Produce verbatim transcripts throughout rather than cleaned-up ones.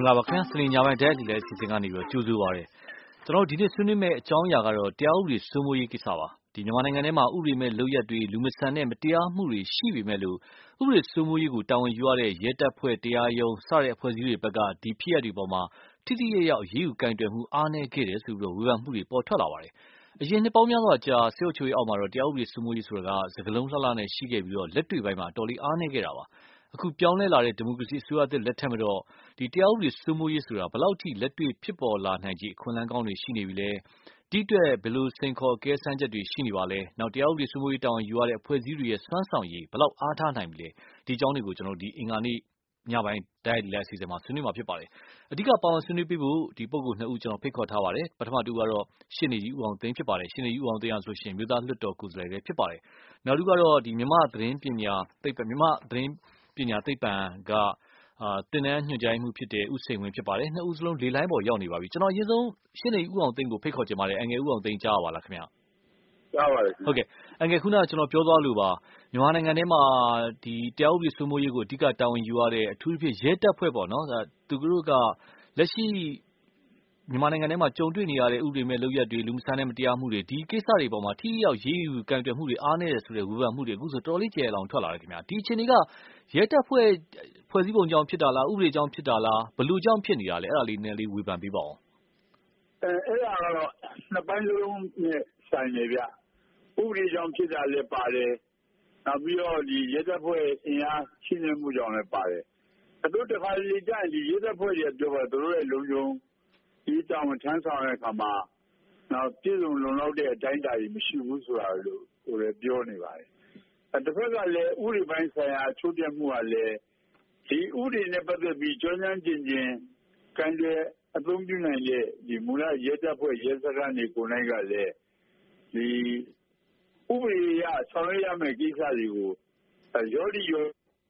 ္ဂလာပါခင်ဗျာစနေညပိုင်းတဲ့ဒီလေအစီအစဉ်ကနေပြီးတော့ကြိုဆိုပါရစေကျွန်တော်ဒီနေ့ဆွေးနွေးမယ့်အကြောင်းအရာကတော့တရားဥပဒေစိုးမိုးရေးကိစ္စပါဒီမြန်မာနိုင်ငံထဲမှာဥပဒေမဲ့လုပ်ရက်တွေလူမဆန်တဲ့မတရားမှုတွေရှိပေမဲ့လို့ဥပဒေစိုးမိုးရေးကိုတာဝန်ယူရတဲ့ရဲတပ်ဖွဲ့တရားရုံးစတဲ့အဖွဲ့အစည်းတွေဘက်ကဒီဖြစ်ရပ်တွေပေါ်မှာထိထိရရောက်ရေးယူကင်တွယ်မှုအားနည်းခဲ့တယ်ဆိုပြီးတော့ဝေဖန်မှုတွေပေါ်ထွက်လာပါတယ်အရင်နှစ်ပေါင်းများစွာကြာစေအုပ်ချုပ်ရေးအောက်မှာတော့တရားဥပဒေစိုးမိုးရေးဆိုတာကစကလုံးလှလှနဲ့ရှိခဲ့ပြီးတော့လက်တွေ့ပိုင်းမှာတော်လေးအားနည်းခဲ့တာပါအခုပြောင်းလဲလာတဲ့ဒီမိုကရေစီအစိုးရအသစ်လက်ထက်မှာတော့ဒီတရားဥပဒေစိုးမိုးရေးဆိုတာဘယ်လောက်ထိလက်တွေ့ဖြစ်ပေါ်လာနိုင်ခြေအခွင့်အလမ်းကောင်းတွေရှိနေပြီလဲဒီအတွက်ဘယ်လိုစိန်ခေါ်ကဲဆန်းချက်တွေရှိနေပါလဲနောက်တရားဥပဒေစိုးမိုးရေးတာဝန်ယူရတဲ့အဖွဲ့အစည်းတွေရဲ့စွမ်းဆောင်ရည်ဘယ်လောက်အားထားနိုင်ပြီလဲဒီအကြောင်းတွေကိုကျွန်တော်ဒီအင်္ဂါနေ့ညပိုင်းတိုက်ရိုက်အစီအစဉ်မှာဆွေးနွေးမှာဖြစ်ပါတယ်အဓိကပါဝင်ဆွေးနွေးပြဖို့ဒီပုဂ္ဂိုလ်နှစ်ဦးကျွန်တော်ဖိတ်ခေါ်ထားပါတယ်ပထမတူကတော့ရှင်းနေကြီးဦးအောင်သိန်းဖြစ်ပါတယ်ရှင်းနေကြီးဦးအောင်သိန်းအောင်ဆိုရှင်မြို့သားလွှတ်တော်ကိုယ်စားလှယ်ပဲဖြစ်ပါတယ်နောက်တစ်ကတော့ဒီမြမသတင်းပညာသိပ္ပံမြမသတင်းပညာသိပ္ပံကအာတင်နန်းညွှန်ကြားမှုဖြစ်တဲ့ဥစိန်ဝင်ဖြစ်ပါတယ်နှစ်ဦးစလုံးလေလိုင်းပေါ်ရောက်နေပါပြီကျွန်တော်အရင်ဆုံးရှင်းနေဦးအောင်သိန်းကိုဖိတ်ခေါ်ချင်ပါတယ်အငယ်ဦးအောင်သိန်းကြားပါလားခင်ဗျာကြားပါတယ်ဟုတ်ကဲ့အငယ်ခုနကကျွန်တော်ပြောသွားလို့ပါမြန်မာနိုင်ငံထဲမှာဒီတရားဥပဒေစိုးမိုးရေးကိုအဓိကတာဝန်ယူရတဲ့အထူးသဖြင့်ရဲတပ်ဖွဲ့ပေါ့နော်သူတို့ကလက်ရှိမြန်မာနိုင်ငံထဲမှာကြုံတွေ့နေရတဲ့ဥပဒေမဲ့လုပ်ရက်တွေလူမဆန်တဲ့မတရားမှုတွေဒီကိစ္စတွေပေါ်မှာထိရောက်ရေးယူကံတွယ်မှုတွေအားနည်းတယ်ဆိုတဲ့ဝေဖန်မှုတွေအခုဆိုတော်လေးကျယ်လောင်ထွက်လာတယ်ခင်ဗျာဒီအချိန်တွေကရဲတပ်ဖွဲ့ဖွဲ့စည်းပုံကြောင့်ဖြစ်တာလားဥပဒေကြောင့်ဖြစ်တာလားဘယ်လိုကြောင့်ဖြစ်နေတာလဲအဲ့ဒါလေးနည်းလေးဝေဖန်ပေးပါအောင်အဲအဲ့ဒါကတော့နှစ်ပိုင်းလုံးနဲ့ဆိုင်နေဗျဥပဒေကြောင့်ဖြစ်တာလည်းပါတယ်နောက်ပြီးတော့ဒီရဲတပ်ဖွဲ့အင်အားရှိနေမှုကြောင့်လည်းပါတယ်အတို့တစ်ခါလေကြာဒီရဲတပ်ဖွဲ့တွေပြောပါတို့ရဲ့လုံခြုံဒီတောင်ထမ်းဆောင်တဲ့အခါမှာနောက်ပြည်စုံလုံလောက်တဲ့အတိုင်းအတာတွေမရှိဘူးဆိုတာလို့ဟိုလည်းပြောနေပါတယ်အဲတစ်ဖက်ကလည်းဥပဒေပိုင်းဆိုင်ရာချိုးပြမှုကလည်းဒီဥပဒေနဲ့ပတ်သက်ပြီးကြောင်းကျင်ကျင်ကန်တဲ့အသုံးပြုနိုင်တဲ့ဒီမူလရဲတပ်ဖွဲ့ရဲစခန်းတွေကိုယ်နိုင်ကလည်းဒီဥပဒေအရဆောင်ရွက်ရမယ့်ကိစ္စတွေကိုရောဒီရော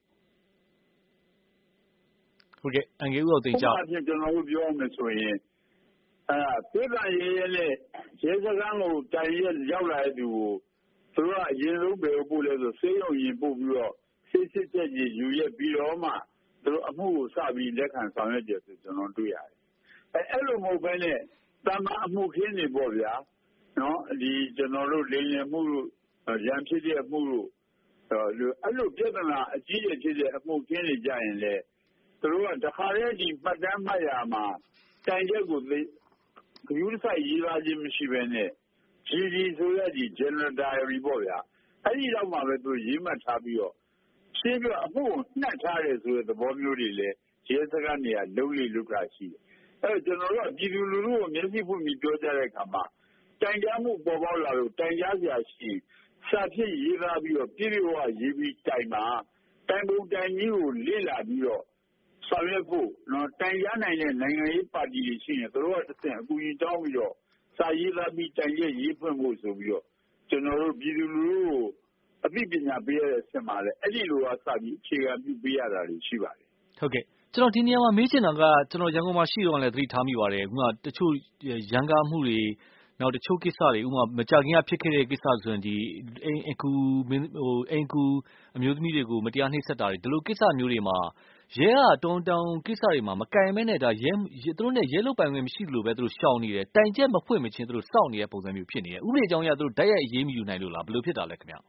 ဟုတ်ကဲ့အငယ်ဦးအောင်တင်ကြပါကျွန်တော်တို့ပြောမယ်ဆိုရင်အဲပြည်ပရဲရဲနဲ့ရဲစခန်းကိုတိုင်ရဲရောက်လာတဲ့သူကိုသူကအရင်ဆုံးပဲပို့လဲဆိုစေးရုံရင်ပို့ပြီးတော့စစ်စစ်ချက်ကြီးယူရက်ပြီးတော့မှသူတို့အမှုကိုစပြီးလက်ခံဆောင်ရွက်ကြဆိုကျွန်တော်တွေ့ရတယ်အဲအဲ့လိုမဟုတ်ဘဲနဲ့တမန်အမှုခင်းနေပေါ့ဗျာနော်ဒီကျွန်တော်တို့လိမ်လည်မှုတို့ရန်ဖြစ်တဲ့အမှုတို့အဲ့လိုပြဿနာအကြီးကြီးဖြစ်တဲ့အမှုခင်းနေကြရင်လေသူတို့ကတခါတည်းဒီမှတ်တမ်းမှတ်ရမှာတိုင်ချက်ကိုဂရုစိုက်ရေးသားခြင်းမရှိဘဲနဲ့ ဂျီ ဒီ ဆိုရဒီ General Diary ပေါ့ဗျာအဲ့ဒီတော့မှပဲသူရေးမှတ်ထားပြီးတော့ရှင်းပြအမှုကိုနှက်ထားတယ်ဆိုတဲ့သဘောမျိုးတွေလည်းရဲစခန်းတွေကလုံးလိလုတာရှိတယ်အဲ့တော့ကျွန်တော်တို့ကပြည်သူလူထုကိုမျက်စိဖွင့်ပြီးပြောကြတဲ့အခါမှာတိုင်ကြားမှုပေါ်ပေါက်လာလို့တိုင်ကြားစရာရှိစာဖြစ်ရေးသားပြီးတော့ပြည်ပြဝရေးပြီးတိုင်ပါတိုင်ပုံတိုင်ကြီးကိုလေ့လာပြီးတော့ဆောင်ရွက်ဖို့နော်တိုင်ကြားနိုင်တဲ့နိုင်ငံရေးပါတီတွေရှိရင်တို့ကတစ်ဆင့်အကူအညီတောင်းပြီးတော့စာရေးသားပြီးတိုင်ချက်ရေးဖွင့်ဖို့ဆိုပြီးတော့ကျွန်တော်တို့ပြည်သူလူထုကိုအသိပညာပေးရတဲ့ဆင်ပါလေအဲ့ဒီလိုကစပြီးအခြေခံပြုပေးရတာတွေရှိပါတယ်ဟုတ်ကဲ့ကျွန်တော်ဒီနေရာမှာမေးချင်တာကကျွန်တော်ရန်ကုန်မှာရှိတော့လည်းသတိထားမိပါတယ်ဥပမာတချို့ရန်ကားမှုတွေနောက်တချို့ကိစ္စတွေဥပမာမကြခင်ကဖြစ်ခဲ့တဲ့ကိစ္စဆိုရင်ဒီအိမ်အကူဟိုအိမ်ကူအမျိုးသမီးတွေကိုမတရားနှိပ်စက်တာတွေဒီလိုကိစ္စမျိုးတွေမှာရဲကတုံတောင်ကိစ္စတွေမှာမကင်မဲနဲ့ဒါရဲသူတို့နဲ့ရဲလုတ်ပိုင်ခွင့်မရှိလို့ပဲသူတို့ရှောင်နေတယ်တိုင်ချက်မဖွင့်မချင်းသူတို့စောင့်နေတဲ့ပုံစံမျိုးဖြစ်နေတယ်ဥပဒေကြောင်းအရသူတို့ဓာတ်ရိုက်အရေးမယူနိုင်လို့လားဘယ်လိုဖြစ်တာလဲခင်ဗျ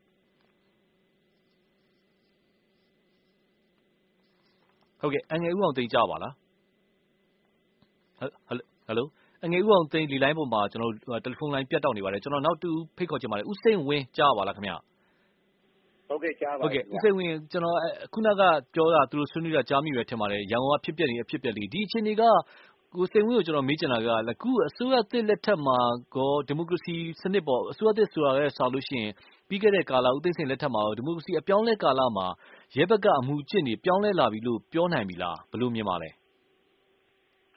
ဟုတ်ကဲ့အငယ်ဦးအောင်သိကြပါလားဟယ်လိုအငယ်ဦးအောင်သိလီလိုင်းပေါ်မှာကျွန်တော်တယ်လီဖုန်းလိုင်းပြတ်တောက်နေပါတယ်ကျွန်တော်နောက်တူဖိတ်ခေါ်ချင်ပါတယ်ဦးစိန်ဝင်းကြားပါလားခင်ဗျဟုတ်ကဲ့ကြားပါဟုတ်ကဲ့ဦးစိန်ဝင်းကျွန်တော်ခုနကပြောတာသူတို့ဆွေးနွေးတာကြားမိရထင်ပါတယ်ရန်ကုန်ကဖြစ်ပျက်နေအဖြစ်ပျက်လေးဒီအချိန်တွေကကိုစိန်ဝင်းကိုကျွန်တော်မေးချင်တာကအခုအစိုးရသစ်လက်ထက်မှာကောဒီမိုကရေစီစနစ်ပေါ်အစိုးရသစ်ဆိုတာလည်းဆောက်လို့ရှိရင်ပြီးခဲ့တဲ့ကာလဦးသိန်းစိန်လက်ထက်မှာဒီမိုကရေစီအပြောင်းလဲကာလမှာရဲဘက်ကအမှုကျင့်နေပြောင်းလဲလာပြီလို့ပြောနိုင်ပြီလားဘယ်လိုမြင်ပါလဲ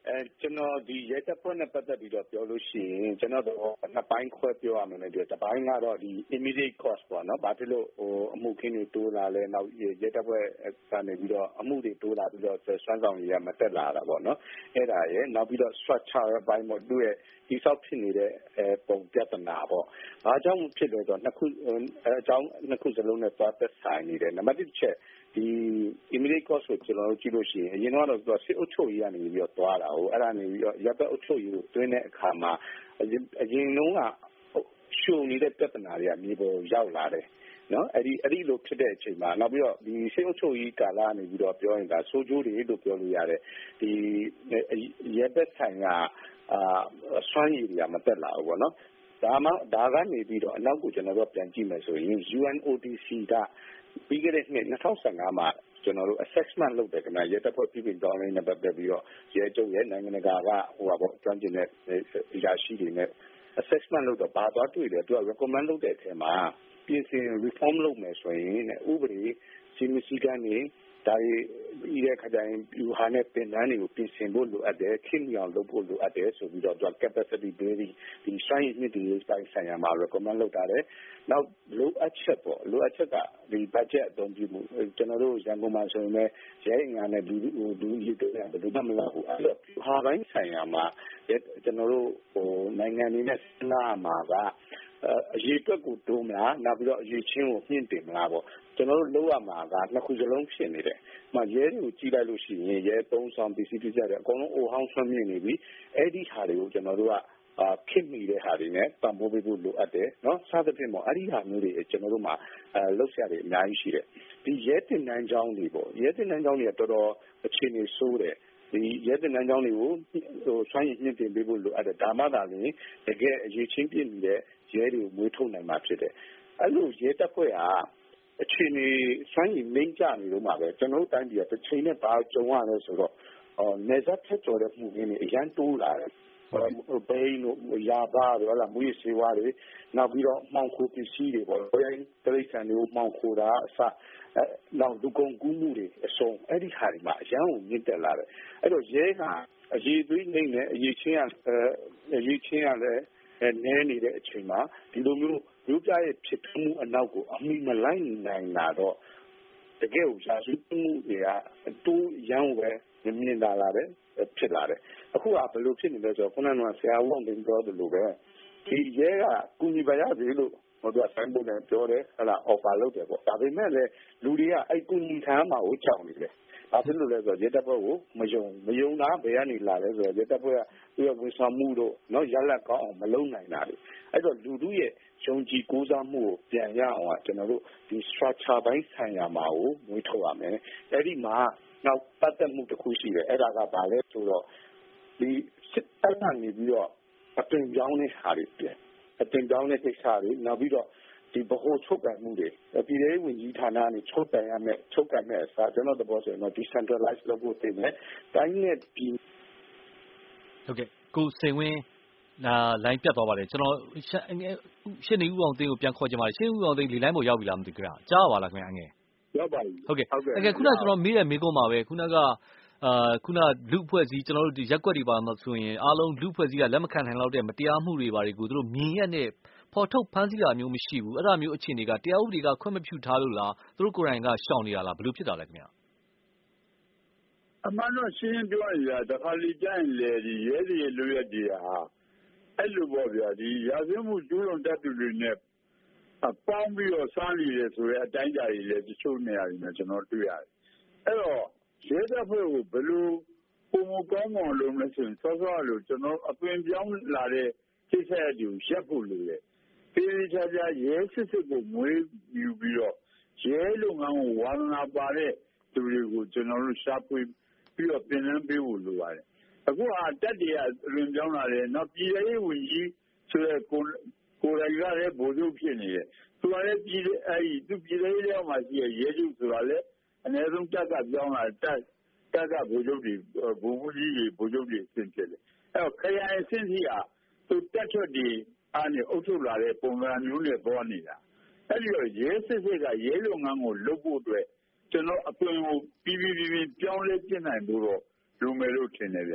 အဲကျွန်တော်ဒီရဲတပ်ဖွဲ့နဲ့ပတ်သက်ပြီးတော့ပြောလို့ရှိရင်ကျွန်တော်တို့နှစ်ပိုင်းခွဲပြောရမယ်လေဒီပိုင်းကတော့ဒီ immediate cost ပေါ့နော်ဘာဖြစ်လို့ဟိုအမှုခင်းတွေတိုးလာလဲနောက်ရဲတပ်ဖွဲ့ကနေပြီးတော့အမှုတွေတိုးလာပြီးတော့စွမ်းဆောင်ရည်ကမတက်လာတာပေါ့နော်အဲ့ဒါရဲ့နောက်ပြီးတော့ structure ဘိုင်းပေါ့သူ့ရဲ့ဒီဆောက်ဖြစ်နေတဲ့အဲပုံပြဿနာပေါ့ဘာကြောင့်ဖြစ်လဲဆိုတော့နှစ်ခုအကြောင်းနှစ်ခုစလုံးနဲ့သွားသက်ဆိုင်နေတယ်နံပါတ်တစ်ချက်ဒီ immediate cost ကိုကျွန်တော်တို့ကြည့်လို့ရှိရင်အရင်ကတော့သူကစစ်အုပ်ချုပ်ရေးကနေပြီးတော့သွားတာဟုတ်အဲ့ဒါနေပြီးတော့ရပ်ပတ်အုပ်ချုပ်ရေးကိုတွင်းတဲ့အခါမှာအရင်အရင်တုန်းကရှုံနေတဲ့ပြဿနာတွေကမြေပေါ်ရောက်လာတယ်နော်အဲ့ဒီအဲ့ဒီလိုဖြစ်တဲ့အချိန်မှာနောက်ပြီးတော့ဒီစစ်အုပ်ချုပ်ရေးကာလနေပြီးတော့ပြောရင်ဒါဆိုးကျိုးတွေလို့ပြောလို့ရတယ်ဒီရပ်ပတ်ဆိုင်ကအာစွမ်းရည်တွေကမတက်လာဘူးပေါ့နော်ဒါမှဒါကနေပြီးတော့အနောက်ကိုကျွန်တော်တို့ပြန်ကြည့်မယ်ဆိုရင် U N O D C ကပြီးခဲ့တဲ့နှစ်၂၀၁၅မှာကျွန်တော်တို့ assessment လုပ်တယ်ခင်ဗျာရဲတပ်ဖွဲ့ပြည်ပတောင်းရင်းနဲ့ပတ်သက်ပြီးတော့ရဲချုပ်ရဲ့နိုင်ငံတကာကဟိုပါပေါ့ကျွမ်းကျင်တဲ့အရာရှိတွေနဲ့ assessment လုပ်တော့ဘာသွားတွေ့လဲသူက recommend လုပ်တဲ့အထက်မှာပြင်ဆင် reform လုပ်မယ်ဆိုရင်ဥပဒေစီမစီကနေဒါရီရဲ့ခတိုင်းယူဟာနဲ့ပင်တန်းတွေကိုပြင်ဆင်ဖို့လိုအပ်တယ်ခင်မြောင်လုပ်ဖို့လိုအပ်တယ်ဆိုပြီးတော့သူက capacity building ဒီဆိုင်ရင်းတွေတိုင်းဆိုင်ရာမှာ recommend လုပ်တာတယ်နောက်လိုအပ်ချက်ပေါ့လိုအပ်ချက်ကဒီ budget အသုံးပြုမှုကျွန်တော်တို့ရန်ကုန်မှာဆိုရင်လည်းရဲအင်အားနဲ့လူလူလူတွေဘယ်လိုမှမလုပ်ဘူးအဲ့တော့ဟာတိုင်းဆိုင်ရာမှာကျွန်တော်တို့ဟိုနိုင်ငံတွေနဲ့စဉ်းစားမှာကအရေးအတွက်ကိုတိုးမလားနောက်ပြီးတော့အရေးချင်းကိုမြင့်တင်မလားပေါ့ကျွန်တော်တို့လုပ်ရမှာကနှစ်ခုစလုံးဖြစ်နေတယ်။မှရဲတွေကိုကြည့်လိုက်လို့ရှိရင်ရဲသုံးဆောင်ပစ္စည်းပြကြတယ်အကုန်လုံးအိုဟောင်းဆွမ်းမြင့်နေပြီအဲ့ဒီဟာတွေကိုကျွန်တော်တို့ကအာခင်မိတဲ့ဟာတွေနဲ့ပံ့ပိုးပေးဖို့လိုအပ်တယ်နော်စသဖြင့်ပေါ့အဲ့ဒီဟာမျိုးတွေကျွန်တော်တို့မှာအဲလှုပ်ရှားတွေအများကြီးရှိတယ်။ဒီရဲတင်နန်းကျောင်းတွေပေါ့ရဲတင်နန်းကျောင်းတွေကတော်တော်အခြေအနေဆိုးတယ်ဒီရဲတင်နန်းကျောင်းတွေကိုဟိုဆွမ်းရည်မြင့်တင်ပေးဖို့လိုအပ်တယ်ဒါမှသာလျှင်တကယ်အရေးချင်းပြည့်နေတဲ့ရဲတွေကိုမွေးထုတ်နိုင်မှာဖြစ်တယ်အဲ့လိုရဲတပ်ဖွဲ့ဟာအခြေအနေဆွမ်းရည်မိမ့်ကြနေလို့မှာပဲကျွန်တော်တို့တိုင်းပြည်ကတစ်ချိန်နဲ့ဘာကြုံရလဲဆိုတော့အော်နေဆက်ထက်ကျော်တဲ့မှုရင်းတွေအရန်တိုးလာတယ်ဟိုဘိန်းတို့ရာဘာတို့ဟလာမွေးစေဝါတွေနောက်ပြီးတော့မှောင်ခိုပစ္စည်းတွေပေါ့ဘိန်းတိရစ္ဆာန်တွေကိုမှောင်ခိုတာအစအဲနောက်လူကုန်ကူးမှုတွေအစုံအဲ့ဒီဟာတွေမှာအရန်ကိုမြင့်တက်လာတယ်အဲ့တော့ရဲကအရေးသွေးနေနဲ့အရေးချင်းကအရေးချင်းရလဲအဲနဲနေတဲ့အချိန်မှာဒီလိုမျိုးလူပြရဲ့ဖြစ်ထွန်းမှုအနောက်ကိုအမိမလိုက်နိုင်တာတော့တကယ်ကိုရာဇဝတ်မှုတွေကအတူရန်ပဲမြင်လာလာတယ်ဖြစ်လာတယ်အခုကဘယ်လိုဖြစ်နေလဲဆိုတော့ခုနကဆရာဝန်တင်ပြောတယ်လို့ပဲဒီရဲကကုညီပါရစေလို့ဟိုတော့ဆိုင်ပုံနဲ့ပြောတယ်ဟလာ offer လုပ်တယ်ပေါ့ဒါပေမဲ့လည်းလူတွေကအဲ့ကုညီခံမှာကိုကြောက်နေတယ်ဘာဖြစ်လို့လဲဆိုတော့ရဲတပ်ဖွဲ့ကိုမယုံမယုံတာဘယ်ကနေလာလဲဆိုတော့ရဲတပ်ဖွဲ့ကသူ့ရဲ့ဝန်ဆောင်မှုတို့နော်ရလက်ကောင်းအောင်မလုပ်နိုင်တာလေအဲ့တော့လူတို့ရဲ့ယုံကြည်ကိုးစားမှုကိုပြန်ရအောင်ကကျွန်တော်တို့ဒီ structure ဘိုင်းဆိုင်ရာမှာကိုမွေးထုတ်ရမယ်အဲ့ဒီမှာနောက်ပတ်သက်မှုတစ်ခုရှိတယ်အဲ့ဒါကဘာလဲဆိုတော့ဒီစစ်တပ်ကနေပြီးတော့အပင်ပြောင်းတဲ့ဟာတွေပြန်အပင်ပြောင်းတဲ့ကိစ္စတွေနောက်ပြီးတော့ဒီဗဟိုချုပ်ကံမှုတွေပြည်ထောင်ဝင်ကြီးဌာနကနေချုပ်ကံရမယ်ချုပ်ကံမဲ့အစားကျွန်တော်သဘောဆိုရင်တော့ decentralize လုပ်ဖို့တင်တယ်တိုင်းနဲ့ပြည်ဟုတ်ကဲ့ကိုစိန်ဝင်းနာလိုင်းပြတ်သွားပါတယ်ကျွန်တော်ရှင်းနေဦးအောင်သိန်းကိုပြန်ခေါ်ကြပါရှင်းဦးအောင်သိန်းဒီလိုင်းပေါ်ရောက်ပြီလားမသိကြလားကြားပါလားခင်ဗျာငယ်ရောက်ပါပြီဟုတ်ကဲ့ဟုတ်ကဲ့ခုနကကျွန်တော်မေးတယ်မေးခွန်းပါပဲခုနကအာခုနလူအဖွဲ့စည်းကျွန်တော်တို့ဒီရက်ွက်တွေပါမှဆိုရင်အားလုံးလူအဖွဲ့စည်းကလက်မခံနိုင်တော့တဲ့မတရားမှုတွေတွေကိုသူတို့မြင်ရတဲ့ဖော်ထုတ်ဖမ်းဆီးတာမျိုးမရှိဘူးအဲ့ဒါမျိုးအခြေအနေကတရားဥပဒေကခွင့်မပြုထားလို့လားသူတို့ကိုယ်တိုင်ကရှောင်နေတာလားဘယ်လိုဖြစ်တာလဲခင်ဗျာအမှန်တော့ရှင်းပြောရရင်တခါလေကြရင်လေဒီရဲတွေလူရက်တွေဟာအဲ့လိုပေါ့ဗျာဒီရာဇဝတ်မှုကျူးလွန်တတ်သူတွေနဲ့ပေါင်းပြီးတော့စားနေတယ်ဆိုတဲ့အတိုင်းအတာတွေလည်းတချို့နေရာတွေမှာကျွန်တော်တွေ့ရတယ်အဲ့တော့ရဲတပ်ဖွဲ့ကိုဘယ်လိုပုံမကောင်းအောင်လုပ်လဲဆိုရင်စောစောလို့ကျွန်တော်အသွင်ပြောင်းလာတဲ့ကိစ္စအတူရပ်ဖို့လိုတယ်ပြည်ချာချာရဲစစ်စစ်ကိုမွေးယူပြီးတော့ရဲလုပ်ငန်းကိုဝါသနာပါတဲ့သူတွေကိုကျွန်တော်တို့ရှာဖွေပြီးတော့ပြင်လန်းပေးဖို့လိုပါတယ်အခုဟာတက်တရလွင်ပြောင်းလာတယ်နောက်ပြည်ရေးဝင်ကြီးဆိုတဲ့ကိုကိုယ်တိုင်ကလည်းဗိုလ်ချုပ်ဖြစ်နေတယ်သူကလည်းပြည်အဲ့ဒီသူပြည်ရေးထဲမှာရှိရရဲချုပ်ဆိုတာလည်းအနည်းဆုံးတက်ကပြောင်းလာတက်တက်ကဗိုလ်ချုပ်တွေဗိုလ်မှူးကြီးတွေဗိုလ်ချုပ်တွေအဆင့်ဖြစ်တယ်အဲ့တော့ခရိုင်အဆင့်ကြီးဟာသူတက်ထွက်တွေအားနဲ့အုပ်ချုပ်လာတဲ့ပုံစံမျိုးနဲ့ပေါ်နေတာအဲ့ဒီတော့ရဲစစ်စစ်ကရဲလုပ်ငန်းကိုလုပ်ဖို့အတွက်ကျွန်တော်အသွင်ကိုပြီးပြီးပြီးပြောင်းလဲပြင်နိုင်လို့တော့လူမယ်လို့ထင်တယ်ဗျာဟ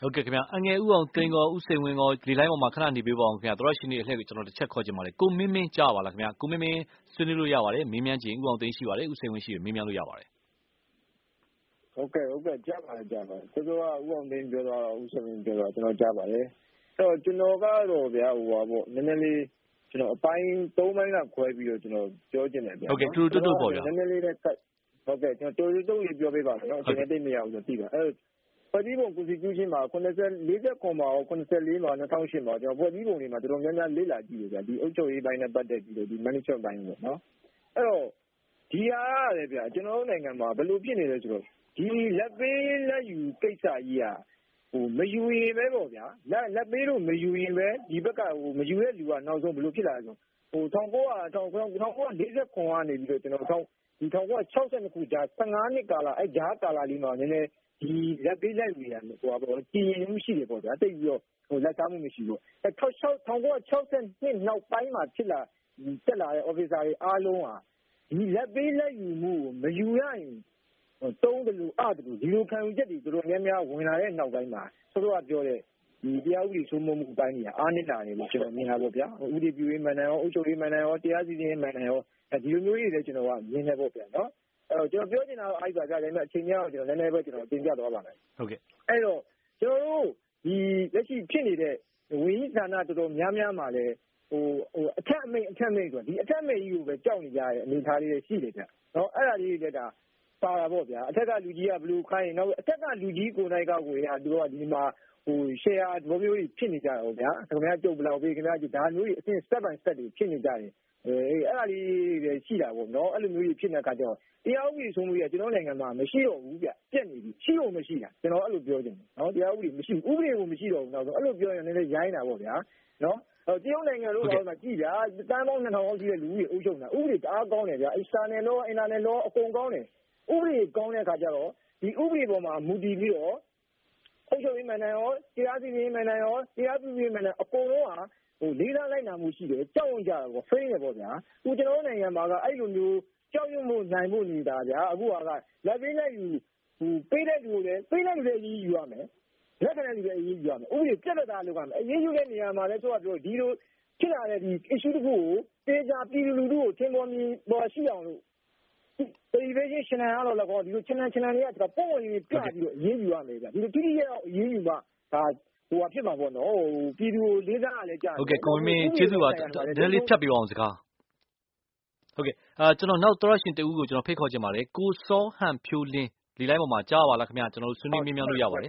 ဟုတ်ကဲ့ခင်ဗျအငယ်ဦးအောင်သိန်းကောဦးစိန်ဝင်းကောဒီလိုင်းပေါ်မှာခဏနေပေးပါအောင်ခင်ဗျတော်ရရှိနေအလှည့်ကိုကျွန်တော်တစ်ချက်ခေါ်ချင်ပါတယ်ကိုမင်းမင်းကြားပါလားခင်ဗျကိုမင်းမင်းဆွေးနွေးလို့ရပါတယ်မင်းမြန်းချင်းဦးအောင်သိန်းရှိပါတယ်ဦးစိန်ဝင်းရှိတယ်မင်းမြန်းလို့ရပါတယ်ဟုတ်ကဲ့ဟုတ်ကဲ့ကြားပါတယ်ကြားပါတယ်သူတို့ကဦးအောင်သိန်းပြောတော့ဦးစိန်ဝင်းပြောတော့ကျွန်တော်ကြားပါတယ်အဲ့တော့ကျွန်တော်ကတော့ဗျာဟိုပါပေါ့နည်းနည်းလေးကျွန်တော်အပိုင်းသုံးပိုင်းကခွဲပြီးတော့ကျွန်တော်ပြောချင်တယ်ဗျာဟုတ်ကဲ့တူတူတူပေါ့ဗျာနည်းနည်းလေးနဲ့ဟုတ်ကဲ့ကျွန်တော်တူတူလေးပြောပေးပါမယ်နော်ကျွန်တော်တိတ်မရဘူးဆိုသိပါအဲ့ဖွဲ့စည်းပုံ Constitution မှာ၄၀ခွန်မှာရော၇၄မှာ၂၀၀၈မှာကျွန်တော်ဖွဲ့စည်းပုံတွေမှာတော်တော်များများလေ့လာကြည့်တယ်ဗျာဒီအုပ်ချုပ်ရေးပိုင်းနဲ့ပတ်သက်ပြီးတော့ဒီ management ပိုင်းပေါ့နော်အဲ့တော့ဒီဟာရတယ်ဗျာကျွန်တော်တို့နိုင်ငံမှာဘယ်လိုဖြစ်နေလဲဆိုတော့ဒီလက်ပေးလက်ယူကိစ္စကြီးอ่ะဟိုမယူရင်ပဲပေါ့ဗျာလက်လက်ပေးလို့မယူရင်ပဲဒီဘက်ကဟိုမယူတဲ့လူကနောက်ဆုံးဘယ်လိုဖြစ်လာလဲဆိုဟို၁၉၄၀ခွန်ကနေပြီးတော့ကျွန်တော်ဒီ၁၉၆၂ခုကြာ၁၅နှစ်ကာလအဲ့ဂျားကာလလေးမှာနည်းနည်းဒီလက်ပေးလက်ယူရဟိုပါပေါ့ကြည်ရင်မှုရှိတယ်ပေါ့ဗျာတိတ်ပြီးတော့ဟိုလက်စားမှုမရှိဘူးအဲ၁၉၆၂နောက်ပိုင်းမှာဖြစ်လာတက်လာတဲ့ officer တွေအားလုံးဟာဒီလက်ပေးလက်ယူမှုကိုမယူရရင်တုံးတယ်လို့အားတယ်လို့ဒီလိုခံယူချက်တွေတို့များများဝင်လာတဲ့နောက်ပိုင်းမှာသူတို့ကပြောတဲ့ဒီတရားဥပဒေစိုးမိုးမှုအပိုင်းကြီးအားနည်းလာတယ်လို့ကျွန်တော်မြင်တာပေါ့ဗျာဥပဒေပြုရေးမှန်တယ်ရောအုပ်ချုပ်ရေးမှန်တယ်ရောတရားစီရင်ရေးမှန်တယ်ရောဒီလိုမျိုးတွေလည်းကျွန်တော်ကမြင်နေပေါ့ဗျာနော်အဲ့တော့ကျွန်တော်ပြောချင်တာအဲ့ပါကြတယ်မဲ့အချိန်များတော့ကျွန်တော်နည်းနည်းပဲကျွန်တော်တင်ပြသွားပါမယ်ဟုတ်ကဲ့အဲ့တော့ကျွန်တော်တို့ဒီလက်ရှိဖြစ်နေတဲ့ဝင်းကြီးဌာနတော်တော်များများမှာလည်းဟိုဟိုအထက်အမိတ်အထက်အမိတ်ဆိုဒီအထက်အမိတ်ကြီးကိုပဲကြောက်နေကြတဲ့အနေအထားလေးတွေရှိတယ်ဗျနော်အဲ့ဒါလေးတွေလည်းဒါပါတာပေါ့ဗျာအထက်ကလူကြီးကဘလူးခိုင်းနောက်အထက်ကလူကြီးကိုယ်နိုင်ကကိုရသူကဒီမှာဟို share ဘောမျိုးတွေဖြစ်နေကြတော့ဗျာခင်ဗျားကြုံဘလောက်ပေးခင်ဗျားဒါမျိုးတွေအစဉ် step by step တွေဖြစ်နေကြတယ်အဲအဲ့ဒါလေးတွေရှိတာပေါ့နော်အဲ့လိုမျိုးကြီးဖြစ်နေတဲ့အခါကျတော့တရားဥပဒေစိုးမိုးရေးကကျွန်တော်နိုင်ငံမှာမရှိတော့ဘူးဗျပြက်နေပြီရှိလို့မရှိတာကျွန်တော်အဲ့လိုပြောချင်တယ်နော်တရားဥပဒေမရှိဘူးဥပဒေကိုမရှိတော့ဘူးနောက်ဆိုအဲ့လိုပြောရင်လည်းရိုင်းတာပေါ့ဗျာနော်ဟိုတရုတ်နိုင်ငံလို့တော့မှကြည့်ဗျာတန်းပေါင်းနှစ်ထောင်လောက်ရှိတဲ့လူကြီးအုပ်ချုပ်တာဥပဒေတအားကောင်းတယ်ဗျာအစာနယ်လောအင်တာနယ်လောအကုန်ကောင်းတယ်ဥပဒေကောင်းတဲ့အခါကျတော့ဒီဥပဒေပေါ်မှာမူတည်ပြီးတော့အုပ်ချုပ်ရေးမှန်တယ်ရောတရားစီရင်ရေးမှန်တယ်ရောတရားပြုရေးမှန်တယ်အကုန်လုံးဟာဟိုလေးစားလိုက်နာမှုရှိတယ်ကြောက်ရွံ့ကြတာပေါ့ဖိနေပေါ့ဗျာအခုကျွန်တော်နိုင်ငံမှာကအဲ့လိုမျိုးကြောက်ရွံ့မှုနိုင်မှုနေတာဗျာအခုကလက်ပေးလက်ယူဟိုပေးတဲ့လူကိုလည်းပေးတဲ့လူတွေအရေးယူရမယ်လက်ခံတဲ့လူတွေအရေးယူရမယ်ဥပဒေပြတ်သက်တာလုပ်ရမယ်အရေးယူတဲ့နေရာမှာလည်းဆိုတော့ပြောဒီလိုဖြစ်လာတဲ့ဒီ issue တခုကိုတေချာပြည်လူလူတို့ကိုသင်ပေါ်မြင်ပေါ်ရှိအောင်လို့television channel ကတော့လည်းကောဒီလို channel channel တွေကပုံဝင်ပြီးပြပြီးတော့အရေးယူရမယ်ဗျဒီလိုတိတိကျကျအရေးယူမှဒါဟိုဖြစ်မှာပေါ့နော်ဟိုပြည်သူကိုလေးစားရလဲကြားဟုတ်ကဲ့ကိုမင်းကျေးဇူးပါဒါလေးဖြတ်ပြပါအောင်စကားဟုတ်ကဲ့အာကျွန်တော်နောက်တော်ရှင်တူဦးကိုကျွန်တော်ဖိတ်ခေါ်ချင်ပါတယ်ကိုစောဟန်ဖြိုးလင်းဒီလိုင်းပေါ်မှာကြားပါလားခင်ဗျာကျွန်တော်ဆွေးနွေးမြင်းမြန်းလို့ရပါတယ်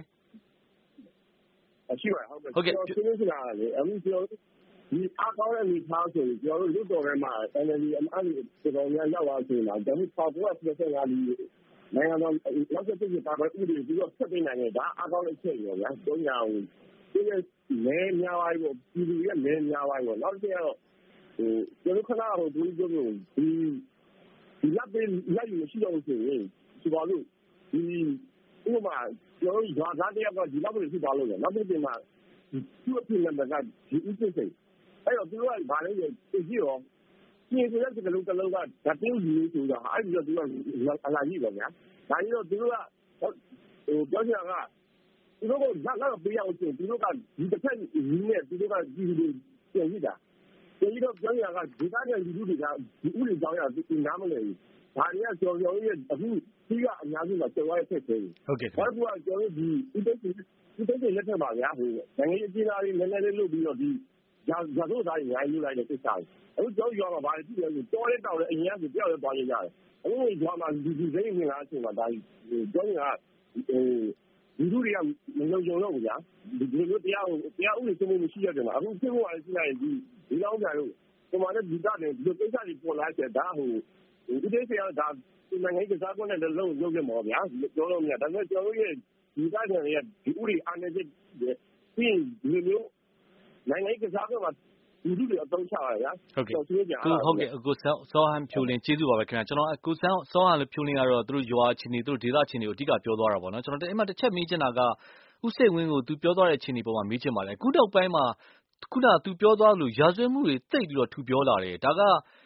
ရှိပါဟုတ်ကဲ့ဟုတ်ကဲ့ဆွေးနွေးစရာလေအခုကျွန်တော်ဒီအားကောင်းတဲ့မိသားစုကျွန်တော်တို့လွတ်တော်ထဲမှာ N L D အမှန်တော်တော်များရောက်သွားချိန်မှာဒါမှမဟုတ်ပေါ်ပေါ်ဆက်ဆက်လာပြီးနိုင်ငံတော်လောက်ဆက်ဖြစ်တာပဲဥပဒေပြီးတော့ဆက်ပေးနိုင်တယ်ဒါအားကောင်းတဲ့အချက်ရောဗျာတို့ညာဟိုဒီလဲများပါဘူးပြည်သူရဲ့လဲများပါဘူးနောက်တစ်ချက်ကတော့ဟိုကျွန်တော်ခဏဟိုဒူးတို့ဒီဒီလက်ပေးလက်ယူမရှိတော့ဘူးဆိုရင်ဒီပါလို့ဒီဥပမာကျွန်တော်ရွာသားတယောက်ကဒီလောက်ပဲဖြစ်သွားလို့ရနောက်တစ်ချိန်မှာသူ့အဖြစ်နဲ့ကဒီဥစ္စာတွေအဲ့တော့သူတို့ကဗာလဲသိကြည့်ရောဒီဆိုတဲ့ကလေးတစ်လုံးကဓာတ်တင်းကြီးဆိုတာအဲ့ဒီတော့သူကအလာကြီးပါဗျာဒါကြီးတော့သူတို့ကဟိုပြောချင်တာကသူတို့ကလက်လက်ပေးရအောင်ဆိုသူတို့ကဒီတစ်ဖက်ကြီးနဲ့သူတို့ကဒီလိုပြင်ကြည့်တာဒီတော့ပြောချင်တာကဒီကားတဲ့လူတွေကဒီဥပဒေကြောင်းရသူနားမလဲဘူးဒါတွေကကျော်ကျော်ရဲ့အခုကြီးကအများကြီးကကျော်ရတဲ့ဆက်သေးဟုတ်ကဲ့ဘာလို့ကကျော်တို့ဒီဥပဒေဥပဒေလက်ထက်ပါဗျာဟိုနိုင်ငံရေးအကြီးအကဲတွေနည်းနည်းလေးလုပ်ပြီးတော့ဒီရာဇဝတ်သားတွေရိုင်းလို့လိုက်တဲ့ကိစ္စအခုကျောင်းရွာမှာဗာလေကြည့်ရလို့တော်တဲ့တောက်တဲ့အရင်ကပြောက်ရသွားရရတယ်အခုရွာမှာဒီဒီစိမ့်ဝင်လာချိန်မှာဒါကျောင်းကဟိုလူလူတွေကမလုံခြုံတော့ဘူးဗျာဒီလိုတရားကိုတရားဥပဒေစိုးမိုးမှုရှိရတယ်မှာအခုဖြစ်ဖို့အားရှိလိုက်ဒီဒီလောက်ကြလို့ဒီမှာလည်းဒီကနေ့ဒီကိစ္စတွေပေါ်လာတဲ့ဒါဟိုဒီကိစ္စကဒါဒီနိုင်ငံကစားကွက်နဲ့လုံးလုံးရုပ်ရမှာဗျာပြောလို့မရဒါပေမဲ့ကျောင်းရဲ့ဒီကနေ့ရဲ့ဒီဥပဒေအားနည်းတဲ့ပြီးဒီလိုနိုင်ငံရေးကစားကွက်မှာဒီလူတွေအသုံးချရဗျာဟုတ်ကဲ့ကိုဟုတ်ကဲ့ကိုစောဟန်ဖြိုးလင်းကျေးဇူးပါပဲခင်ဗျာကျွန်တော်ကိုစောစောဟန်ဖြိုးလင်းကတော့သူတို့ရွာချင်းတွေသူတို့ဒေသချင်းတွေကိုအဓိကပြောသွားတာပေါ့နော်ကျွန်တော်အဲ့မှာတစ်ချက်မေးချင်တာကဥစိတ်ဝင်းကိုသူပြောသွားတဲ့ချင်းတွေပေါ်မှာမေးချင်ပါတယ်အခုနောက်ပိုင်းမှာခုနကသူပြောသွားလို့ရာဇဝတ်မှုတွေတိတ်ပြီးတော့ထူပြောလာတယ်ဒါက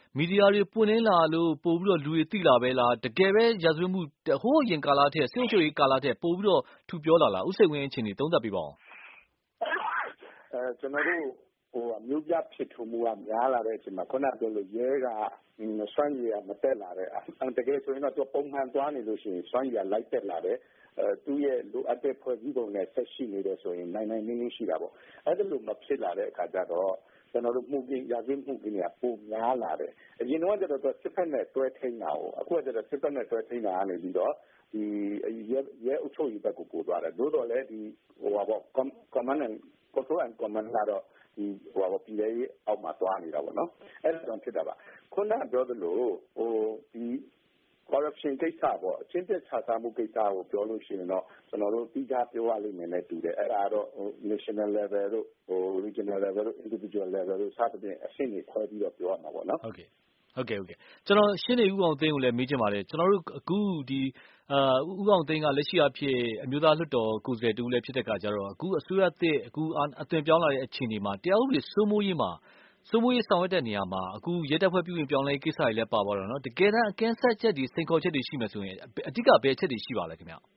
မီဒီယာတွေပွင့်လင်းလာလို့ပို့ပြီးတော့လူတွေသိလာပဲလားတကယ်ပဲရာဇဝတ်မှုဟိုးအရင်ကာလထက်စစ်အုပ်ချုပ်ရေးကာလထက်ပို့ပြီးတော့ထူပြောလာလားဦးစိတ်ဝင်းအခြေအနေသုံးသပ်ပြပါအောင်အဲကျွန်တော်တို့ဟိုအမျိုးပြဖြစ်ထုံမှုကများလာတဲ့အချိန်မှာခုနပြောလို့ရဲကစွမ်းရည်ကမတက်လာတဲ့တကယ်ဆိုရင်တော့ပုံမှန်သွားနေလို့ရှိရင်စွမ်းရည်ကလိုက်တက်လာတဲ့အဲသူ့ရဲ့လိုအပ်တဲ့ဖွဲ့စည်းပုံနဲ့ဆက်ရှိနေတယ်ဆိုရင်နိုင်နိုင်နင်းနင်းရှိတာပေါ့အဲ့ဒါလိုမဖြစ်လာတဲ့အခါကျတော့ကျွန်တော်တို့မှုကရာဇဝတ်မှုကပုံများလာတယ်အရင်တော့ကျတော့စစ်ဖက်နဲ့တွဲထိန်းတာကိုအခုကကျတော့စစ်ဖက်နဲ့တွဲထိန်းတာကနေပြီးတော့ဒီရဲရဲအုပ်ချုပ်ရေးဘက်ကိုပို့သွားတယ်သို့တော်လည်းဒီဟိုပါပေါ့ command and control and command ကတော့ဒီဟိုပါပြည်ရေးအောက်မှာသွားနေတာပေါ့နော်အဲ့ဒါတော့ဖြစ်တာပါခုနပြောသလိုဟိုဒီ corruption ကိစ္စပေါ့အချင်းချင်းခြားစားမှုကိစ္စကိုပြောလို့ရှိရင်တော့ကျွန်တော်တို့တိကျပြောရလိမ့်မယ်နဲ့တူတယ်အဲ့ဒါတော့ national level တို့ဟို regional level တို့ individual level တို့စသဖြင့်အဆင့်တွေခွဲပြီးတော့ပြောရမှာပေါ့နော်ဟုတ်ကဲ့ဟုတ်ကဲ့ဟုတ်ကဲ့ကျွန်တော်ရှင်းနေဦးအောင်သိန်းကိုလည်းမေးချင်ပါတယ်ကျွန်တော်တို့အခုဒီအာဦးအောင်သိန်းကလက်ရှိအဖြစ်အမျိုးသားလွှတ်တော်ကိုယ်စားလှယ်တူလည်းဖြစ်တဲ့ကကြတော့အခုအစိုးရသစ်အခုအသွင်ပြောင်းလာတဲ့အခြေအနေမှာတရားဥပဒေစိုးမိုးရေးမှာစိုးမိုးရေးဆောင်ရွက်တဲ့နေရာမှာအခုရဲတပ်ဖွဲ့ပြုပြင်ပြောင်းလဲကိစ္စတွေလည်းပါပါတော့နော်တကယ်တမ်းအကန့်အသတ်ချက်တွေစိန်ခေါ်ချက်တွေရှိမယ်ဆိုရင်အဓိကဘယ်ချက်တွေရှိပါလဲခင်ဗျအ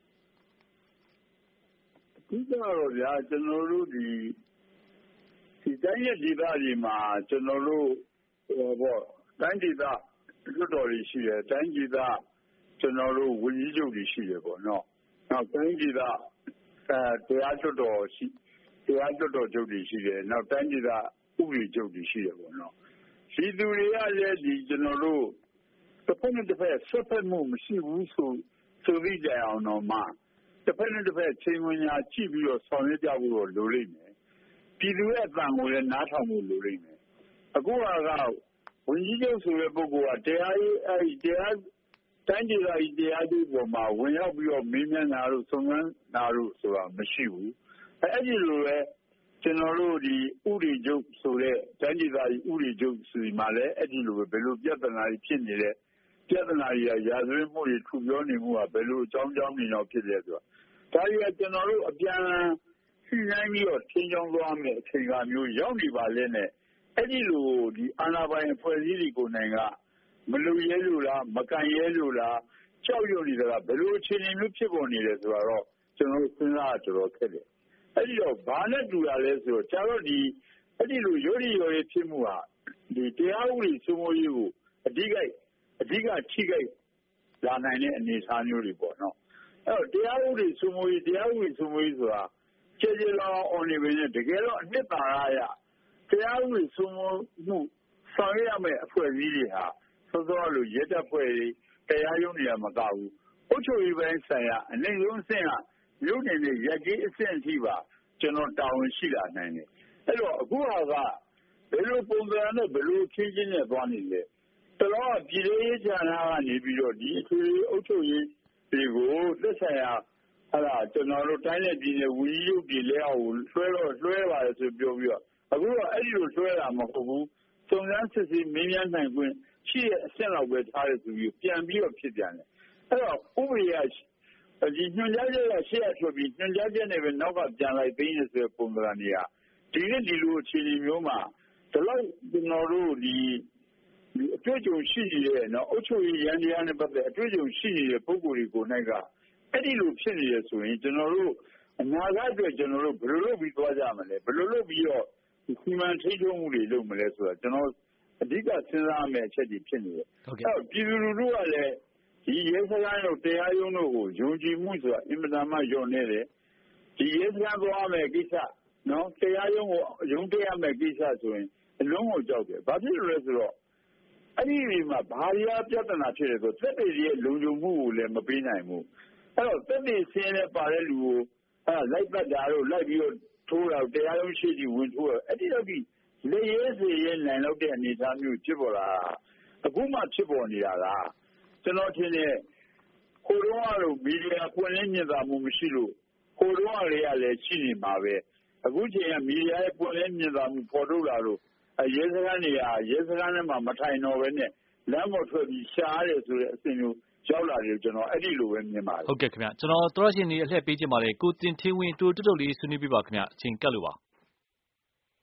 ဓိကတော့ဗျာကျွန်တော်တို့ဒီဒီတိုင်းရဲ့ဒေသတွေမှာကျွန်တော်တို့ဟိုပေါ့တိုင်းဒေသလွှတ်တော်တွေရှိတယ်တိုင်းဒေသကျွန်တော်တို့ဝန်ကြီးချုပ်တွေရှိတယ်ပေါ့နော်နောက်တိုင်းဒေသအဲတရားလွှတ်တော်ရှိတရားလွှတ်တော်ချုပ်တွေရှိတယ်နောက်တိုင်းဒေသဥပဒေချုပ်တွေရှိတယ်ပေါ့နော်ဒီသူတွေကလည်းဒီကျွန်တော်တို့တစ်ဖက်နဲ့တစ်ဖက်ဆက်ဖက်မှုမရှိဘူးဆိုဆိုပြီးကြအောင်တော့မှတစ်ဖက်နဲ့တစ်ဖက်ချိန်ဝင်ညာကြည့်ပြီးတော့ဆောင်ရွက်ကြဖို့တော့လိုလိမ့်မယ်ပြည်သူရဲ့အသံကိုလည်းနားထောင်ဖို့လိုလိမ့်မယ်အခုကဝန်ကြီးချုပ်ဆိုတဲ့ပုဂ္ဂိုလ်ကတရားရေးအဲဒီတရားတိုင်းဒေသကြီးတရားသူပေါ်မှာဝင်ရောက်ပြီးတော့မင်းမြန်တာတို့စုံစမ်းတာတို့ဆိုတာမရှိဘူးအဲ့ဒီလိုပဲကျွန်တော်တို့ဒီဥပဒေချုပ်ဆိုတဲ့တိုင်းဒေသကြီးဥပဒေချုပ်စီမှာလည်းအဲ့ဒီလိုပဲဘယ်လိုပြဿနာတွေဖြစ်နေတဲ့ပြဿနာတွေကရာဇဝတ်မှုတွေထူပြောနေမှုကဘယ်လိုအကြောင်းကြောင်းတွေတော့ဖြစ်လဲဆိုတာဒါတွေကကျွန်တော်တို့အပြန်အလှန်ရှင်းနိုင်ပြီးတော့ထင်းချောင်းသွားမယ်အချိန်ကမျိုးရောက်နေပါလဲနဲ့အဲ့ဒီလိုဒီအာဏာပိုင်အဖွဲ့အစည်းတွေကိုနိုင်ကမလူရဲလို့လားမကန်ရဲလို့လားကြောက်ရွံ့နေကြတာဘယ်လိုအခြေအနေမျိုးဖြစ်ပေါ်နေလဲဆိုတော့ကျွန်တော်တို့စဉ်းစားကြတော့ခက်တယ်အဲ့ဒီတော့ဘာနဲ့တူရလဲဆိုတော့ကျတော့ဒီအဲ့ဒီလိုရိုးရီရိုးရီဖြစ်မှုဟာဒီတရားဥပဒေစိုးမိုးရေးကိုအဓိကအဓိကထိခိုက်လာနိုင်တဲ့အနေအထားမျိုးတွေပေါ့နော်အဲ့တော့တရားဥပဒေစိုးမိုးရေးတရားဥပဒေစိုးမိုးရေးဆိုတာကျေကျေလောင်အောင်နေပဲနဲ့တကယ်တော့အနှစ်သာရရတရားဥပဒေစိုးမိုးမှုဆောင်ရွက်ရမယ့်အဖွဲ့အစည်းတွေဟာစောစောလိုရဲတပ်ဖွဲ့တွေတရားရုံးတွေကမကဘူးအုပ်ချုပ်ရေးပိုင်းဆိုင်ရာအနေရုံးအဆင့်ကမြို့နယ်နဲ့ရက်ကြီးအဆင့်အထိပါကျွန်တော်တာဝန်ရှိလာနိုင်တယ်အဲ့တော့အခုဟာကဘယ်လိုပုံစံနဲ့ဘယ်လိုချင်းချင်းနဲ့သွားနေလဲတလောပြည်ရေးဌာနကနေပြီးတော့ဒီအထွေအုပ်ချုပ်ရေးတွေကိုသက်ဆိုင်ရာအဲ့ဒါကျွန်တော်တို့တိုင်းနယ်ပြည်နယ်ဝီရုပ်တွေလဲအောင်လွှဲတော့လွှဲပါတယ်ဆိုပြောပြီးတော့အခုတော့အဲ့ဒီလိုလွှဲတာမဟုတ်ဘူးစုံစမ်းစစ်ဆေးမင်းများနိုင်ခွင့်ရှိတဲ့အဆင့်လောက်ပဲထားရဆိုပြီးပြန်ပြီးတော့ဖြစ်ပြန်တယ်အဲ့တော့ဥပဒေရဒီညွှန်ကြားချက်ကရှေ့အထွက်ပြီးညွှန်ကြားချက်နဲ့ပဲနောက်ကပြန်လိုက်သိနေဆိုတဲ့ပုံစံတွေကဒီနေ့ဒီလိုအခြေအနေမျိုးမှာဒီလောက်ကျွန်တော်တို့ဒီအတွေ့အကြုံရှိနေတဲ့နော်အုပ်ချုပ်ရေးရန်တရားနဲ့ပတ်သက်အတွေ့အကြုံရှိနေတဲ့ပုံကိုယ်တွေကိုနိုင်ကအဲ့ဒီလိုဖြစ်နေရဆိုရင်ကျွန်တော်တို့အနာဂတ်အတွက်ကျွန်တော်တို့ဘယ်လိုလုပ်ပြီးသွားကြမလဲဘယ်လိုလုပ်ပြီးတော့ဒီစီမံထိန်းချုပ်မှုတွေလုပ်မလဲဆိုတာကျွန်တော်အဓိကစဉ်းစားမယ့်အချက်တွေဖြစ်နေတယ်ဟုတ်ကဲ့ပြည်သူလူထုကလည်းဒီရဲစခန်းတို့တရားရုံးတို့ကိုယုံကြည်မှုဆိုတာအင်မတန်မှညှော့နေတယ်ဒီရဲစခန်းသွားမယ်ကိစ္စနော်တရားရုံးကိုယုံတရားမယ်ကိစ္စဆိုရင်အလုံးကိုကြောက်တယ်ဘာဖြစ်လို့လဲဆိုတော့အဲ့ဒီမှာဘာရပြဿနာဖြစ်လဲဆိုသက်တွေရဲ့လုံခြုံမှုကိုလည်းမပေးနိုင်ဘူးအဲ့တော့သက်တွေဆင်းရဲပါတဲ့လူကိုအဲ့လိုက်ပတ်တာတို့လိုက်ပြီးတော့ထိုးတာတရားရုံးရှိကြီးဝင်ထိုးတာအဲ့ဒီတော့ဒီလေရဲစေရဲနိုင်တော့တဲ့အနေအထားမျိုးဖြစ်ပေါ်လာအခုမှဖြစ်ပေါ်နေတာလားကျွန်တော်ထင်တယ်ဟိုတုန်းကတော့မီဒီယာပွင့်လင်းမြင်သာမှုမရှိလို့ဟိုတုန်းကလေးကလည်းရှိနေမှာပဲအခုချိန်ကမီဒီယာရဲ့ပွင့်လင်းမြင်သာမှုပေါ်ထုတ်လာလို့ရဲစခန်းတွေကရဲစခန်းထဲမှာမထိုင်တော့ဘဲနဲ့လမ်းပေါ်ထွက်ပြီးရှားရတယ်ဆိုတဲ့အဆင့်မျိုးရောက်လာတယ်ကျွန်တော်အဲ့ဒီလိုပဲမြင်ပါတယ်ဟုတ်ကဲ့ခင်ဗျကျွန်တော်သောရရှင်နေအလှည့်ပေးချင်ပါတယ်ကိုတင်ထင်းဝင်းတိုးတုတ်တုတ်လေးဆွေးနွေးပြပါခင်ဗျအချိန်ကတ်လို့ပါဟ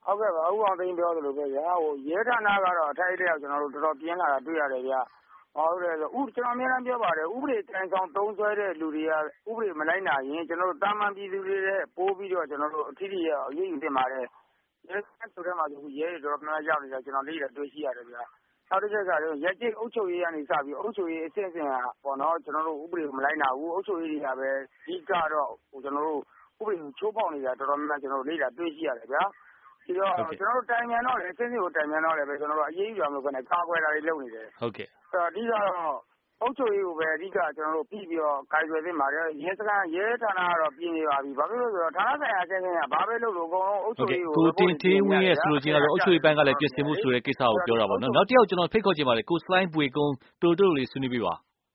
ဟုတ်ကဲ့ပါဦးအောင်သိန်းပြောသလိုပဲဗျာဟိုရဲဌာနကတော့အထိုက်အလျောက်ကျွန်တော်တို့တော်တော်ပြင်းလာတာတွေ့ရတယ်ဗျာဟုတ်တယ်ဆိုဥကျွန်တော်အများအားပြောပါတယ်ဥပဒေတိုင်ဆောင်သုံးဆွဲတဲ့လူတွေကဥပဒေမလိုက်နိုင်ရင်ကျွန်တော်တို့တာမန်ပြည်သူတွေရဲ့ပိုးပြီးတော့ကျွန်တော်တို့အထီးကြီးရအရေးယူတင်ပါတယ်ရဲဆိုတဲ့မှာဆိုရဲတွေတော်တော်များများရောက်နေတာကျွန်တော်လေးရတွေ့ရှိရတယ်ဗျာနောက်တစ်ချက်ကလည်းရက်ကျိတ်အုပ်ချုပ်ရေးကနေစပြီးအုပ်ချုပ်ရေးအဆင့်ဆင့်ဟာပေါ့နော်ကျွန်တော်တို့ဥပဒေမလိုက်နိုင်ဘူးအုပ်ချုပ်ရေးတွေကပဲအဓိကတော့ဟိုကျွန်တော်တို့ဥပဒေချိုးဖောက်နေတာတော်တော်များများကျွန်တော်တို့လေးရတွေ့ရှိရတယ်ဗျာဒီတော့ကျွန်တော်တို့တိုင်မြန်တော့လေအစင်းစင်းကိုတိုင်မြန်တော့လေပဲကျွန်တော်တို့အရေးယူရမှာကနေကာကွယ်တာတွေလုပ်နေတယ်ဟုတ်ကဲ့ဆိုတော့အဓိကတော့အုပ်ချုပ်ရေးကိုပဲအဓိကကျွန်တော်တို့ပြီးပြီးတော့ကာကွယ်သင့်ပါတယ်ရဲစခန်းရဲဌာနကတော့ပြင်နေပါပြီဘာဖြစ်လို့ဆိုတော့ဌာနဆိုင်ရာအချင်းချင်းကဘာပဲလုပ်လို့အကုန်လုံးအုပ်ချုပ်ရေးကိုကိုတင်သေးဝင်းရဲ့ဆိုလိုချင်တာတော့အုပ်ချုပ်ရေးပိုင်းကလည်းပြင်ဆင်မှုဆိုတဲ့ကိစ္စကိုပြောတာပါနော်နောက်တစ်ယောက်ကျွန်တော်ဖိတ်ခေါ်ချင်ပါတယ်ကိုစလိုင်းပွေကုန်းတိုတိုလေးဆွေးနွေးပြပါ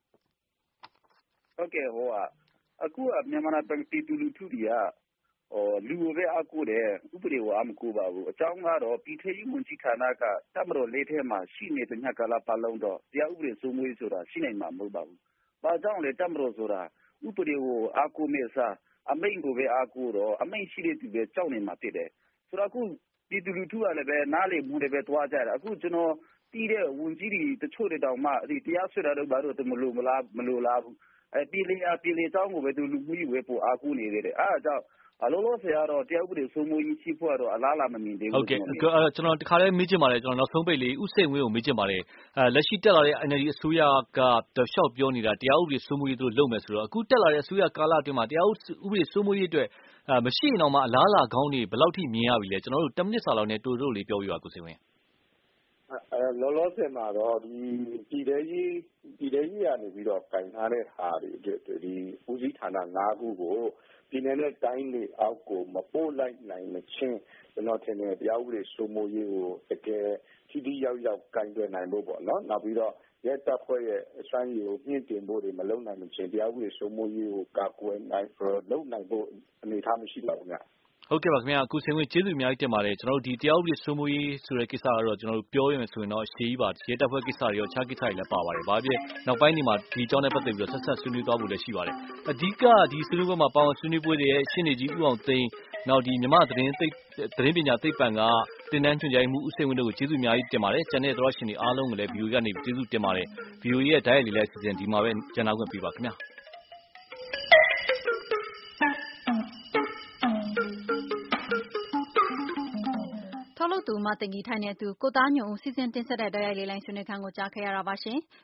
ဟုတ်ကဲ့ဟိုအခုကမြန်မာပြည်သူလူထုတွေကဟိုလူကိုပဲအကူတယ်ဥပဒေကိုအမကူပါဘူးအကြောင်းကတော့ပြည်ထရေးဝန်ကြီးဌာနကတပ်မတော်လေးထဲမှာရှိနေတဲ့ညကာလပတ်လုံးတော့တရားဥပဒေစိုးမိုးရေးဆိုတာရှိနိုင်မှာမဟုတ်ပါဘူး။ဘာကြောင့်လဲတပ်မတော်ဆိုတာဥပဒေကိုအကူမဲ့စားအမိန့်ကိုပဲအကူတော့အမိန့်ရှိတဲ့သူပဲကြောက်နေမှာဖြစ်တယ်။ဆိုတော့အခုပြည်သူလူထုကလည်းပဲနားလေမှုတွေပဲတွားကြတယ်အခုကျွန်တော်တီးတဲ့ဝန်ကြီးတွေတချို့တွေတောင်မှဒီတရားစွဲတာတော့ဘာလို့မလို့မလားမလို့လားဘူး။အဲပြည်လေအပြည်လေတောင်းကိုပဲသူလူမှုရေးဝယ်ဖို့အကူနေတယ်အဲဒါကြောင့်အလုံးလုံးဆရာတော့တရားဥပဒေစိုးမိုးရေးရှိဖို့တော့အလားလာမမြင်သေးဘူးဟုတ်ကဲ့ကျွန်တော်တခါလေးမေးချင်ပါတယ်ကျွန်တော်နောက်ဆုံးပိတ်လေးဥစိန်ဝင်းကိုမေးချင်ပါတယ်အဲလက်ရှိတက်လာတဲ့ N L D အစိုးရကတလျှောက်ပြောနေတာတရားဥပဒေစိုးမိုးရေးတို့လုပ်မယ်ဆိုတော့အခုတက်လာတဲ့အစိုးရကာလအတွင်းမှာတရားဥပဒေစိုးမိုးရေးအတွက်အဲမရှိရင်တော့မှအလားလာကောင်းတွေဘယ်လောက်ထိမြင်ရပြီလဲကျွန်တော်တို့tenမိနစ်စာလောက်နဲ့တိုးတိုးလေးပြောပြပါကိုစိန်ဝင်းအဲလောလောဆယ်မှာတော့ဒီပြည်ထောင်ကြီးပြည်ထောင်ကြီးကနေပြီးတော့ကင်ထားတဲ့ဟာတွေဒီဦးစီးဌာန၅ခုကိုပြည်နယ်နဲ့တိုင်းတွေအောက်ကိုမပို့လိုက်နိုင်မချင်းကျွန်တော်ထင်တယ်တရားဥပဒေစိုးမိုးရေးကိုတကယ်ထိထိရောက်ရောက်ကင်တွယ်နိုင်ဖို့ပေါ့နော်နောက်ပြီးတော့ရဲတပ်ဖွဲ့ရဲ့အစွမ်းရည်ကိုမြင့်တင်ဖို့တွေမလုပ်နိုင်မချင်းတရားဥပဒေစိုးမိုးရေးကိုကာကွယ်နိုင်လုပ်နိုင်ဖို့အနေအထားမရှိပါဘူးခင်ဗျဟုတ်ကဲ့ပါခင်ဗျာကိုစိန်ဝင်းကျေးဇူးအများကြီးတင်ပါတယ်ကျွန်တော်တို့ဒီတရားဥပဒေစိုးမိုးရေးဆိုတဲ့ကိစ္စကတော့ကျွန်တော်တို့ပြောရမယ်ဆိုရင်တော့အရှိကြီးပါရဲတပ်ဖွဲ့ကိစ္စတွေရောခြားကိစ္စတွေလည်းပါပါတယ်ဘာဖြစ်နောက်ပိုင်းဒီမှာဒီအကြောင်းနဲ့ပတ်သက်ပြီးတော့ဆက်ဆက်ဆွေးနွေးသွားဖို့လည်းရှိပါတယ်အဓိကဒီဆွေးနွေးပွဲမှာပါဝင်ဆွေးနွေးပွဲတွေရဲ့ရှင်းနေကြီးဥအောင်သိန်းနောက်ဒီမြန်မာသတင်းသိသတင်းပညာသိပ္ပံကတင်နန်းချွန်ကြိုင်မှုဦးစိန်ဝင်းတို့ကိုကျေးဇူးအများကြီးတင်ပါတယ်ကျန်တဲ့သောရှင်တွေအားလုံးကိုလည်း ဗီအိုအေ ကနေကျေးဇူးတင်ပါတယ် ဗီအိုအေ ရဲ့ Diary လေးလည်းအစီအစဉ်ဒီမှာပဲကျန်နာခွင့်ပေးပါခင်ဗျာထုတ်လုပ်သူမတင်ကြီးထိုင်နေသူကိုသားညွန့်ဦးစီစဉ်တင်ဆက်တဲ့ Diary လေးလိုင်းဆွေးနွေးခန်းကိုကြားခဲ့ရတာပါရှင်